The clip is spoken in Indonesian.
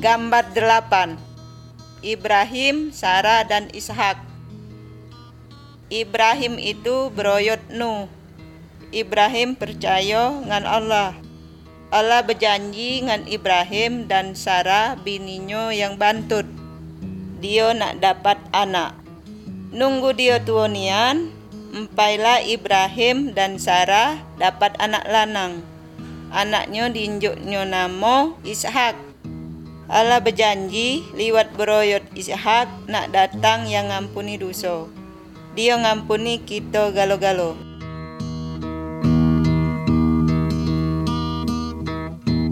Gambar 8. Ibrahim, Sarah, dan Ishak. Ibrahim itu beroyot Nuh. Ibrahim percaya ngan Allah. Allah berjanji ngan Ibrahim dan Sarah bininyo yang bantut. Dia nak dapat anak. Nunggu dia tua nian, empailah Ibrahim dan Sarah dapat anak lanang. Anaknya diinjuknya nama Ishak. Allah berjanji liwat beroyot Ishak nak datang yang ngampuni dosa. Dia ngampuni kita galo-galo.